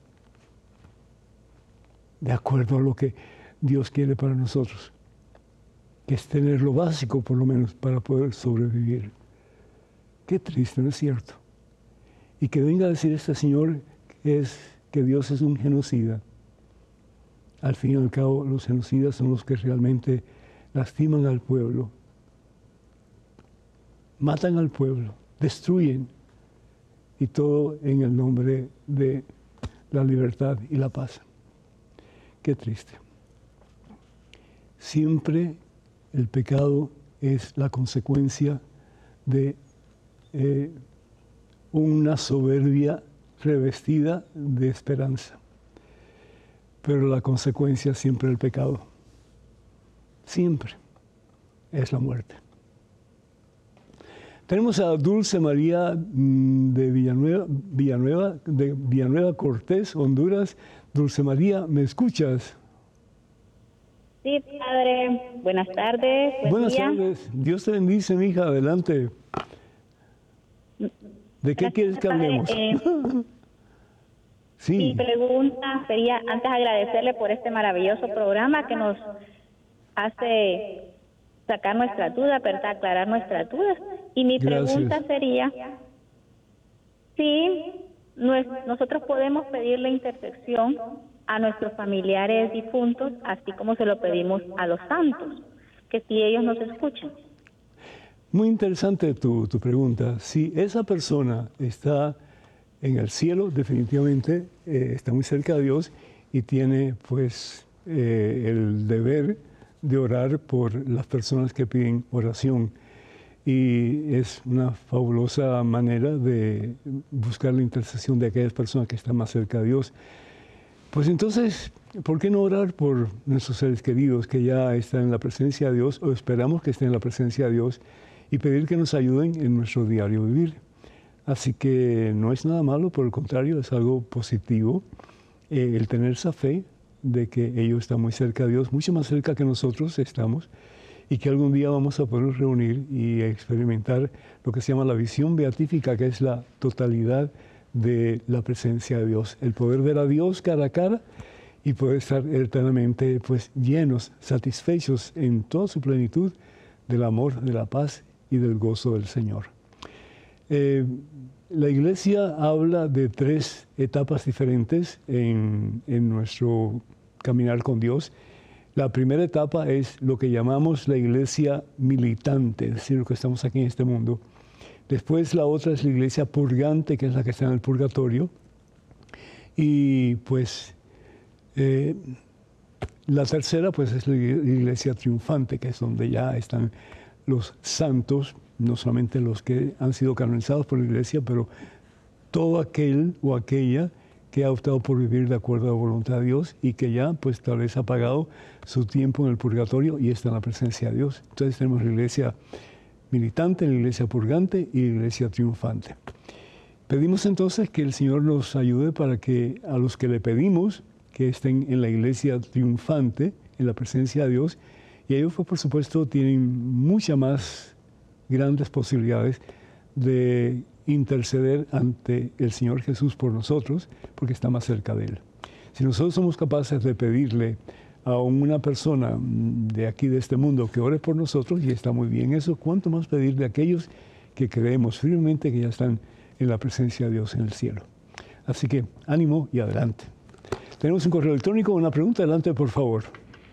de acuerdo a lo que Dios quiere para nosotros, que es tener lo básico por lo menos para poder sobrevivir. Qué triste, ¿no es cierto? Y que venga a decir este señor que Dios es un genocida. Al fin y al cabo, los genocidas son los que realmente lastiman al pueblo, matan al pueblo, destruyen, y todo en el nombre de la libertad y la paz. Qué triste. siempre el pecado es la consecuencia de una soberbia revestida de esperanza. Pero la consecuencia siempre del pecado, siempre, es la muerte. Tenemos a Dulce María de Villanueva Cortés, Honduras. Dulce María, ¿me escuchas? Sí, padre. Buenas tardes. Buenas tardes. Dios te bendice, mi hija. Adelante. ¿De qué quieres que hablemos? Sí. Mi pregunta sería, antes agradecerle por este maravilloso programa que nos hace sacar nuestras dudas, ¿verdad? Aclarar nuestras dudas. Y mi pregunta sería, si nosotros podemos pedir la intersección a nuestros familiares difuntos, así como se lo pedimos a los santos, que si ellos nos escuchan. Muy interesante tu pregunta. Si esa persona está en el cielo, definitivamente está muy cerca de Dios y tiene pues el deber de orar por las personas que piden oración. Y es una fabulosa manera de buscar la intercesión de aquellas personas que están más cerca de Dios. Pues entonces, ¿por qué no orar por nuestros seres queridos que ya están en la presencia de Dios o esperamos que estén en la presencia de Dios y pedir que nos ayuden en nuestro diario vivir? Así que no es nada malo, por el contrario, es algo positivo el tener esa fe de que ellos están muy cerca de Dios, mucho más cerca que nosotros estamos, y que algún día vamos a poder reunir y experimentar lo que se llama la visión beatífica, que es la totalidad de la presencia de Dios, el poder ver a Dios cara a cara y poder estar eternamente pues llenos, satisfechos en toda su plenitud del amor, de la paz y del gozo del Señor. La Iglesia habla de 3 etapas diferentes en nuestro caminar con Dios. La primera etapa es lo que llamamos la Iglesia militante, es decir, lo que estamos aquí en este mundo. Después la otra es la Iglesia purgante, que es la que está en el purgatorio. Y pues la tercera pues es la Iglesia triunfante, que es donde ya están los santos, no solamente los que han sido canonizados por la Iglesia, pero todo aquel o aquella que ha optado por vivir de acuerdo a la voluntad de Dios y que ya pues tal vez ha pagado su tiempo en el purgatorio y está en la presencia de Dios. Entonces tenemos la Iglesia militante, la Iglesia purgante y la Iglesia triunfante. Pedimos entonces que el Señor nos ayude para que a los que le pedimos que estén en la Iglesia triunfante, en la presencia de Dios, y ellos pues, por supuesto tienen muchas más grandes posibilidades de interceder ante el Señor Jesús por nosotros, porque está más cerca de Él. Si nosotros somos capaces de pedirle a una persona de aquí, de este mundo, que ore por nosotros, y está muy bien eso, ¿cuánto más pedirle a aquellos que creemos firmemente que ya están en la presencia de Dios en el cielo? Así que ánimo y adelante. Tenemos un correo electrónico, una pregunta, adelante por favor.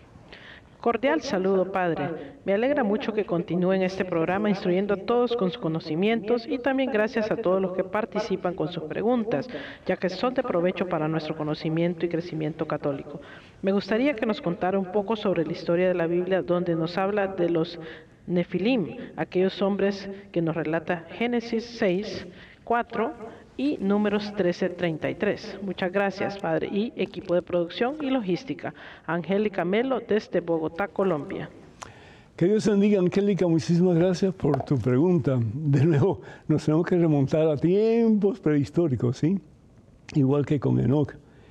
Cordial saludo, Padre. Me alegra mucho que continúen este programa instruyendo a todos con sus conocimientos y también gracias a todos los que participan con sus preguntas, ya que son de provecho para nuestro conocimiento y crecimiento católico. Me gustaría que nos contara un poco sobre la historia de la Biblia, donde nos habla de los Nefilim, aquellos hombres que nos relata Génesis 6, 4 y Números 13:33. Muchas gracias, Padre, y equipo de producción y logística. Angélica Melo, desde Bogotá, Colombia. Que Dios bendiga, Angélica, muchísimas gracias por tu pregunta. De nuevo, nos tenemos que remontar a tiempos prehistóricos, ¿sí? Igual que con Enoc.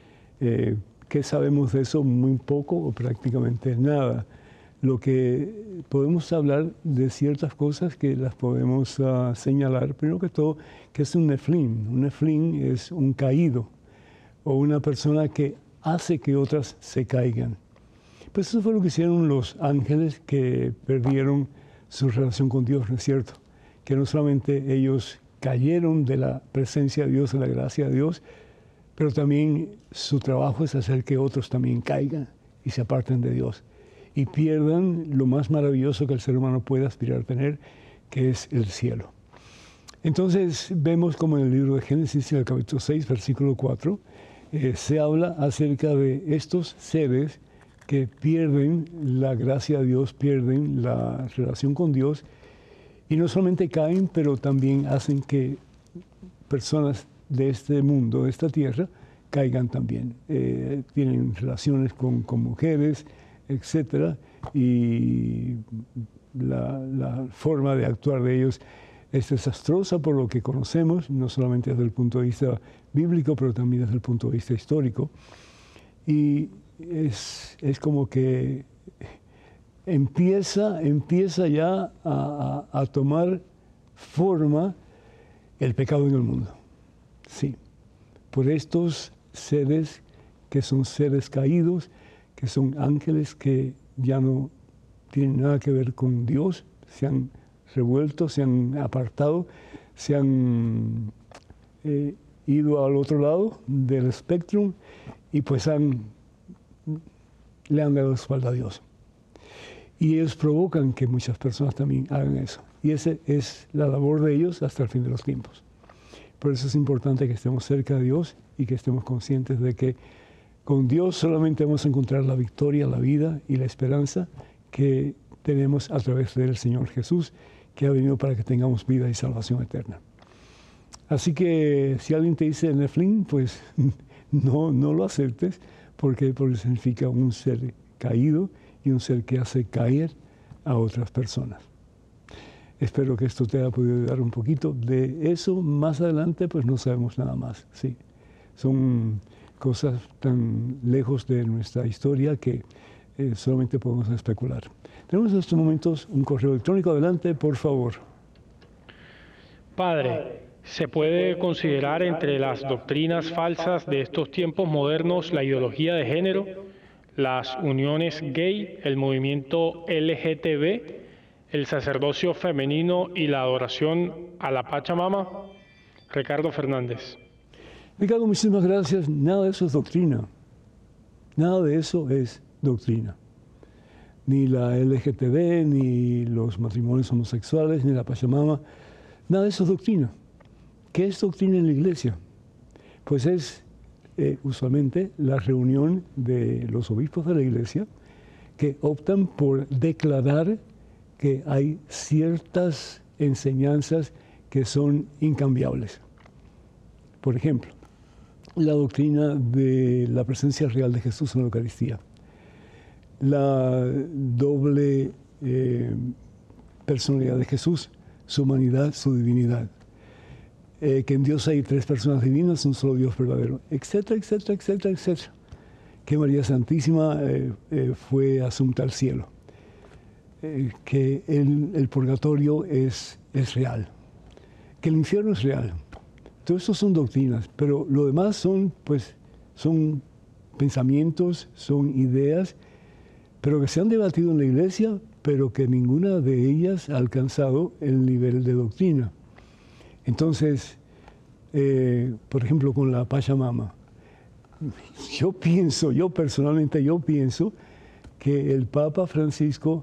¿Qué sabemos de eso? Muy poco o prácticamente nada. Lo que podemos hablar de ciertas cosas que las podemos señalar, primero que todo, que es un Nefilín. Un Nefilín es un caído o una persona que hace que otras se caigan. Pues eso fue lo que hicieron los ángeles que perdieron su relación con Dios, ¿no es cierto? Que no solamente ellos cayeron de la presencia de Dios, de la gracia de Dios, pero también su trabajo es hacer que otros también caigan y se aparten de Dios y pierdan lo más maravilloso que el ser humano puede aspirar a tener, que es el cielo. Entonces vemos como en el libro de Génesis, en el capítulo 6, versículo 4, se habla acerca de estos seres que pierden la gracia de Dios, pierden la relación con Dios, y no solamente caen, pero también hacen que personas de este mundo, de esta tierra, caigan también. Tienen relaciones con mujeres, etcétera, y la forma de actuar de ellos es desastrosa por lo que conocemos, no solamente desde el punto de vista bíblico, pero también desde el punto de vista histórico. Y es como que empieza ya a tomar forma el pecado en el mundo. Sí, por estos seres que son seres caídos, que son ángeles que ya no tienen nada que ver con Dios, se han revuelto, se han apartado, se han ido al otro lado del espectro y pues le han dado espalda a Dios. Y ellos provocan que muchas personas también hagan eso. Y esa es la labor de ellos hasta el fin de los tiempos. Por eso es importante que estemos cerca de Dios y que estemos conscientes de que con Dios solamente vamos a encontrar la victoria, la vida y la esperanza que tenemos a través del Señor Jesús, que ha venido para que tengamos vida y salvación eterna. Así que si alguien te dice Nephilim, pues no lo aceptes, porque significa un ser caído y un ser que hace caer a otras personas. Espero que esto te haya podido ayudar un poquito. De eso, más adelante, pues no sabemos nada más. Sí, son cosas tan lejos de nuestra historia que solamente podemos especular. Tenemos en estos momentos un correo electrónico. Adelante, por favor. Padre, ¿se puede considerar entre las doctrinas falsas de estos tiempos modernos la ideología de género, las uniones gay, el movimiento LGTB, el sacerdocio femenino y la adoración a la Pachamama? Ricardo Fernández. Ricardo, muchísimas gracias. Nada de eso es doctrina. Nada de eso es doctrina. Ni la LGTB, ni los matrimonios homosexuales, ni la Pachamama. Nada de eso es doctrina. ¿Qué es doctrina en la iglesia? Pues es usualmente la reunión de los obispos de la iglesia que optan por declarar que hay ciertas enseñanzas que son incambiables. Por ejemplo, la doctrina de la presencia real de Jesús en la Eucaristía, la doble personalidad de Jesús, su humanidad, su divinidad, que en Dios hay tres personas divinas, un solo Dios verdadero, etcétera, etcétera, etcétera, etcétera. Que María Santísima fue asunta al cielo, que el purgatorio es real, que el infierno es real. Todo eso son doctrinas, pero lo demás son pensamientos, son ideas, pero que se han debatido en la iglesia, pero que ninguna de ellas ha alcanzado el nivel de doctrina. Entonces, por ejemplo, con la Pachamama, yo personalmente pienso que el Papa Francisco,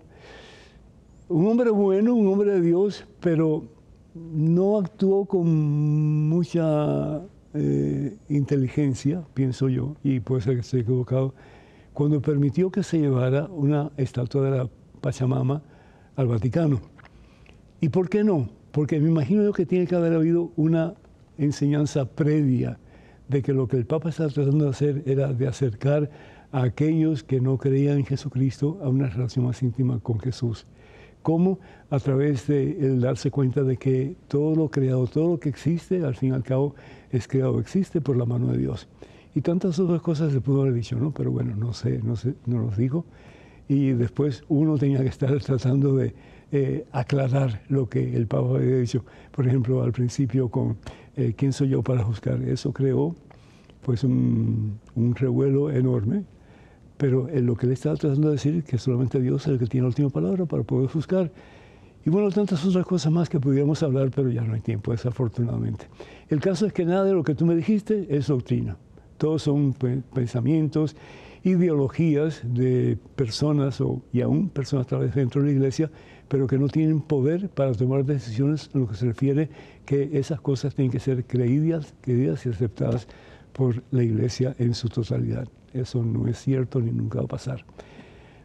un hombre bueno, un hombre de Dios, pero no actuó con mucha inteligencia, pienso yo, y puede ser que esté equivocado, cuando permitió que se llevara una estatua de la Pachamama al Vaticano. ¿Y por qué no? Porque me imagino yo que tiene que haber habido una enseñanza previa de que lo que el Papa estaba tratando de hacer era de acercar a aquellos que no creían en Jesucristo a una relación más íntima con Jesús. ¿Cómo? A través de el darse cuenta de que todo lo creado, todo lo que existe, al fin y al cabo, es creado, existe por la mano de Dios. Y tantas otras cosas se pudo haber dicho, ¿no? Pero bueno, no los digo. Y después uno tenía que estar tratando de aclarar lo que el Papa había dicho. Por ejemplo, al principio con ¿quién soy yo para juzgar? Eso creó pues un revuelo enorme. Pero lo que él estaba tratando de decir es que solamente Dios es el que tiene la última palabra para poder juzgar. Y bueno, tantas otras cosas más que pudiéramos hablar, pero ya no hay tiempo, desafortunadamente. El caso es que nada de lo que tú me dijiste es doctrina. Todos son pensamientos, ideologías de personas y aún personas tal vez dentro de la iglesia, pero que no tienen poder para tomar decisiones en lo que se refiere que esas cosas tienen que ser creídas y aceptadas por la iglesia en su totalidad. Eso no es cierto ni nunca va a pasar.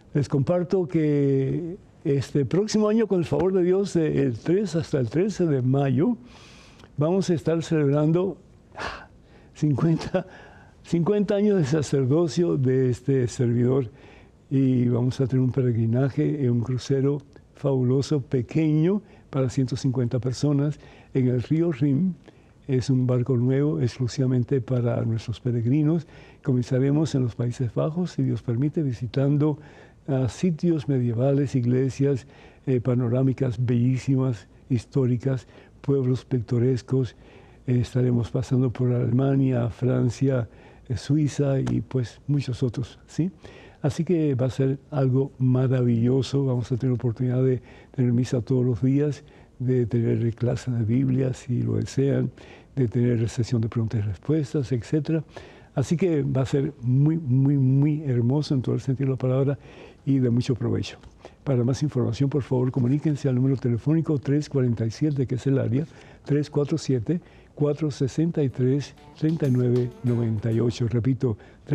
Les comparto que este próximo año, con el favor de Dios, del 3 hasta el 13 de mayo, vamos a estar celebrando 50 años de sacerdocio de este servidor, y vamos a tener un peregrinaje en un crucero fabuloso, pequeño, para 150 personas en el río Rin. Es un barco nuevo exclusivamente para nuestros peregrinos. Comenzaremos en los Países Bajos, si Dios permite, visitando sitios medievales, iglesias panorámicas bellísimas, históricas, pueblos pintorescos. Estaremos pasando por Alemania, Francia, Suiza y pues muchos otros, ¿sí? Así que va a ser algo maravilloso. Vamos a tener oportunidad de tener misa todos los días, de tener clases de Biblia si lo desean, de tener sesión de preguntas y respuestas, etc. Así que va a ser muy, muy, muy hermoso en todo el sentido de la palabra y de mucho provecho. Para más información, por favor, comuníquense al número telefónico 347, que es el área, 347-463-3998. Repito,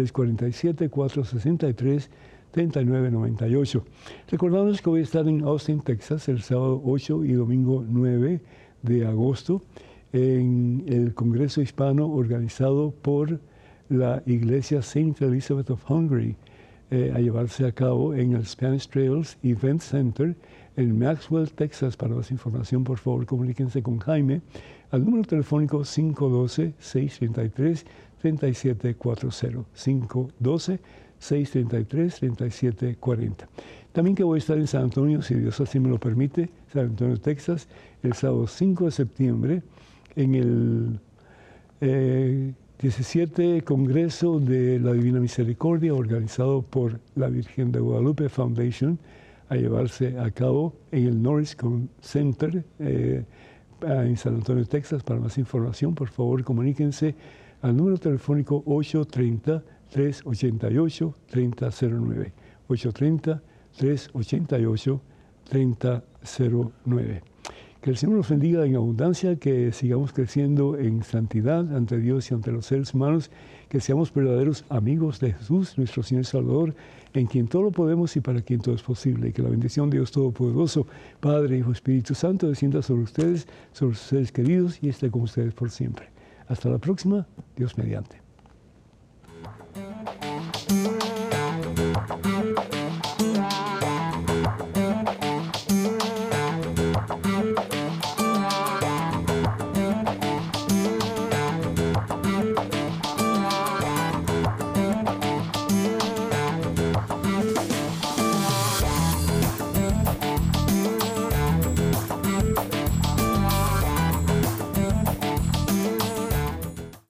347-463-3998. Recordamos que voy a estar en Austin, Texas, el sábado 8 y domingo 9 de agosto, en el Congreso Hispano organizado por la Iglesia Saint Elizabeth of Hungary, a llevarse a cabo en el Spanish Trails Event Center en Maxwell, Texas. Para más información, por favor, comuníquense con Jaime al número telefónico 512-633-3740. 512-633-3740. También que voy a estar en San Antonio, si Dios así me lo permite, San Antonio, Texas, el sábado 5 de septiembre, en el 17 Congreso de la Divina Misericordia, organizado por la Virgen de Guadalupe Foundation, a llevarse a cabo en el Norris Center en San Antonio, Texas. Para más información, por favor, comuníquense al número telefónico 830-388-3009. 830-388-3009. Que el Señor nos bendiga en abundancia, que sigamos creciendo en santidad ante Dios y ante los seres humanos, que seamos verdaderos amigos de Jesús, nuestro Señor y Salvador, en quien todo lo podemos y para quien todo es posible. Y que la bendición de Dios Todopoderoso, Padre, Hijo, Espíritu Santo, descienda sobre ustedes, sobre sus seres queridos y esté con ustedes por siempre. Hasta la próxima, Dios mediante.